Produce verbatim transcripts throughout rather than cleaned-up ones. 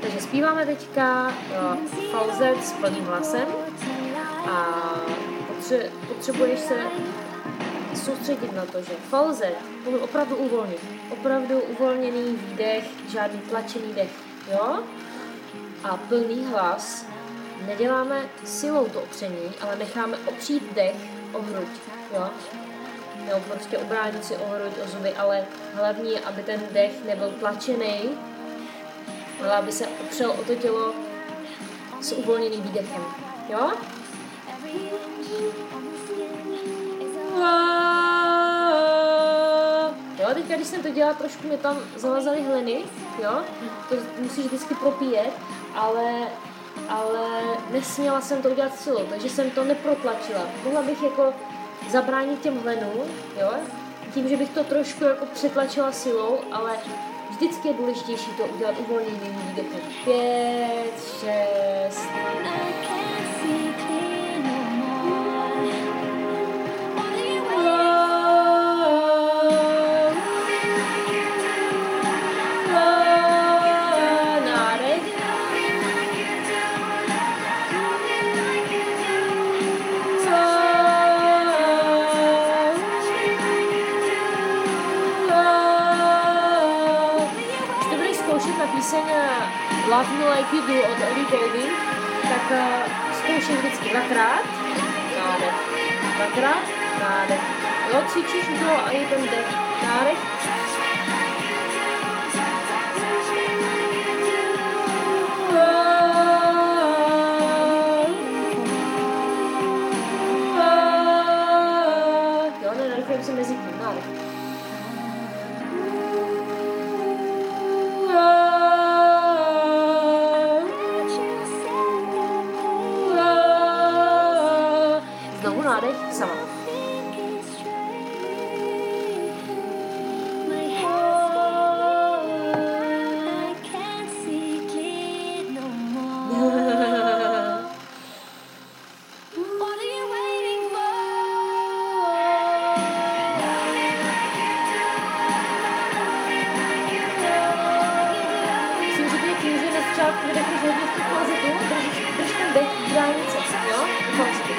Takže zpíváme teďka uh, falzet s plným hlasem a potře- potřebuješ se soustředit na to, že falzet opravdu uvolnit. Opravdu uvolněný výdech, žádný tlačený dech, jo? A plný hlas neděláme silou to opření, ale necháme opřít dech o hruď, jo? Jo, prostě obránit si o hruď, o zuby, ale hlavní, aby ten dech nebyl tlačený, ale aby se opřel o to tělo s uvolněným výdechem, jo? Jo, teďka, když jsem to dělala, trošku mi tam zalazaly hleny, jo? To musíš vždycky propíjet, ale, ale nesměla jsem to udělat silou, takže jsem to neprotlačila. Mohla bych jako zabránit těm hlenům, jo? Tím, že bych to trošku jako přetlačila silou, ale vždycky je důležitější to udělat uvolněným výdechem. Pět, šest. Píseň Love Me Like You Do od Ellie Goulding, tak uh, zkoušej vždycky dvakrát, nádech, dvakrát, nádech. Jo, cvičíš to a je ten dech, nádech. Jo, nenarychlujeme se mezi tím, nádech. Znovu nádech, sama. Myslím, že ty tím, že na začátku vydechneš hodně v tu falzetu, drž ten dech v dálnice, jo? V falzetu.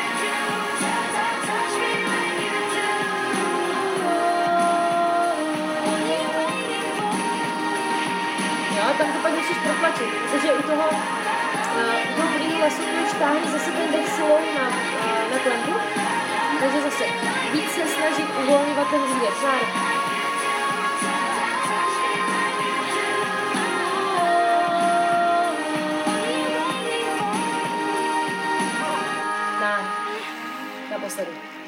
Tam to pak musíš protlačit, protože u toho, uh, u toho prvního hlasu už táhne zase ten dech silou na, uh, na klembu, takže zase víc se snažit uvolňovat ten výdech. Nádech. Naposledy.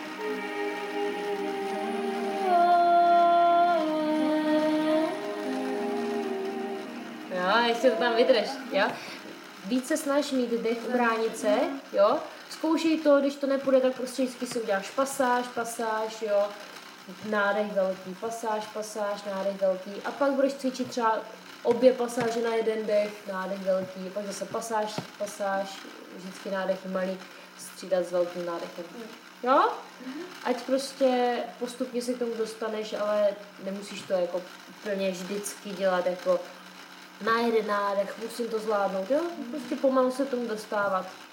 Jo, ještě to tam vydrž, jo. Víc se snaž mít dech u bránice, jo. Zkoušej to, když to nepůjde, tak prostě vždycky si uděláš pasáž, pasáž, jo. Nádech velký, pasáž, pasáž, nádech velký. A pak budeš cvičit třeba obě pasáže na jeden dech, nádech velký. Pak zase pasáž, pasáž, vždycky nádech malý, střídat s velkým nádechem. Jo? Ať prostě postupně se k tomu dostaneš, ale nemusíš to jako úplně vždycky dělat jako na jeden nádech, musím to zvládnout, jo? Prostě pomalu se tomu dostávat.